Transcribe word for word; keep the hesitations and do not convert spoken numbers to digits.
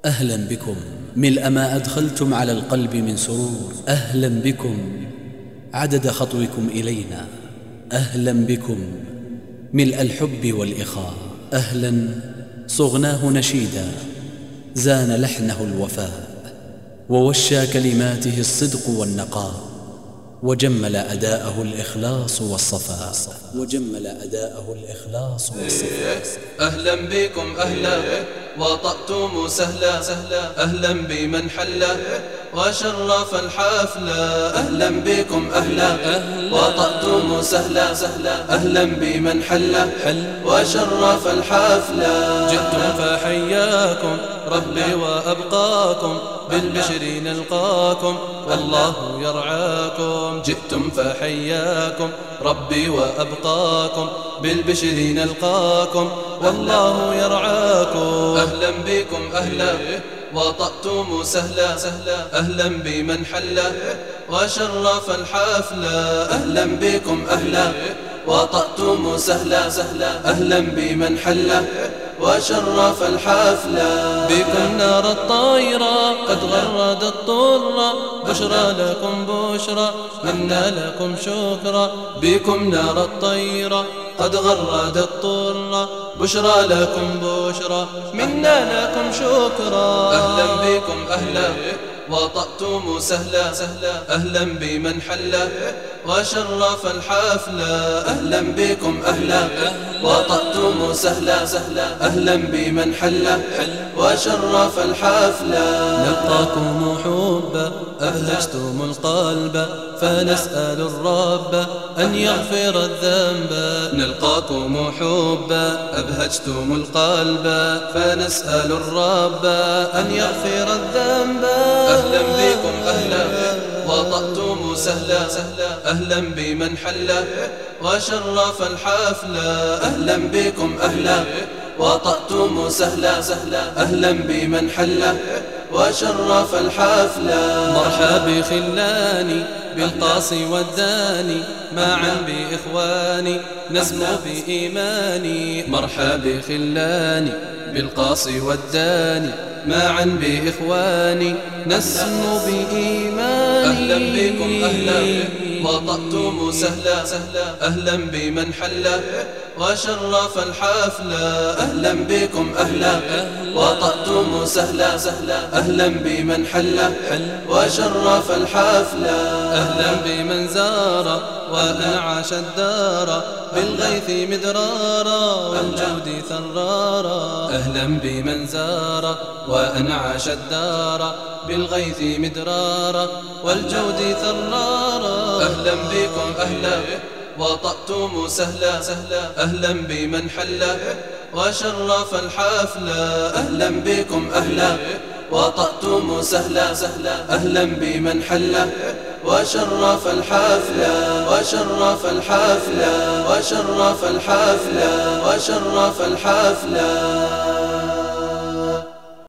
أهلا بكم ملء ما أدخلتم على القلب من سرور. أهلا بكم عدد خطوكم إلينا. أهلا بكم ملء الحب والإخاء. أهلا صغناه نشيدا زان لحنه الوفاء، ووشى كلماته الصدق والنقاء، وجمل أداءه الإخلاص والصفاء وجمل أداءه الإخلاص والصفاء. أهلا بكم أهلا وطأتم سهلا، أهلا بمن حل وشرف الحفلة. أهلا بكم أهلا وطأتم سهلا، أهلا بمن حل وشرف الحفلة. جئتم فحياكم ربي وأبقاكم، بالبشر نلقاكم والله يرعاكم. جئتم فحياكم ربي وأبقاكم، بالبشر نلقاكم والله يرعاكم. أهلا بكم أهلا وطأتم سهلا، أهلا بمن حل وشرف الحفلة. أهلا بكم أهلا وطأتم سهلا، أهلا بمن حل وشرف الحفلة. بكم نار الطائرة قد غردت الطرة، بشرى لكم بشرى منا لكم شكرا. بكم نار الطيرة قد غردت الطرة، بشرى لكم بشرى منا لكم شكرا. أهلا بكم أهلا وطأتم سهلا، أهلا بمن حل وشرف الحفلة. أهلا بكم أهلا وطأتم سهلا، أهلا بمن حل وشرف الحفلة. نلقاكم حبا أبهجتم القلب، فنسأل الرب أن يغفر الذنب. نلقاكم حبا أبهجتم القلب، فنسأل الرب أن يغفر الذنب. أهلا بكم أهلا وطأتم سهلا، أهلا بمن حل وشرف الحفلة. أهلا بكم أهلا وطأتم سهلا، أهلا بمن حل وشرف الحفلة. مرحبا بخلاني بالقاصي والداني، معا بإخواني نسمو بإيماني. مرحبا بخلاني بالقاصي والداني، معا بإخواني نسمو بإيماني. أهلا بكم أهلا وطأتم سهلا، أهلا بمن حل وشرف الحفلة. أهلا بكم أهلا وطأتم سهلا، أهلا بمن حل وشرف الحفلة. أهلا بمن زار وأنعش الدار، بالغيث مدرارا والجود ثرارا. أهلا بمن زار وأنعش الدار، بالغيث مدرارا والجود ثرارا. أهلا بكم أهلا وطأتم سهلا، أهلا بمن حل وشرف الحفلة. أهلا بكم أهلا وطأتم سهلا، أهلا بمن حل وشرف الحفلة وشرف الحفلة وشرف الحفلة وشرف الحفلة.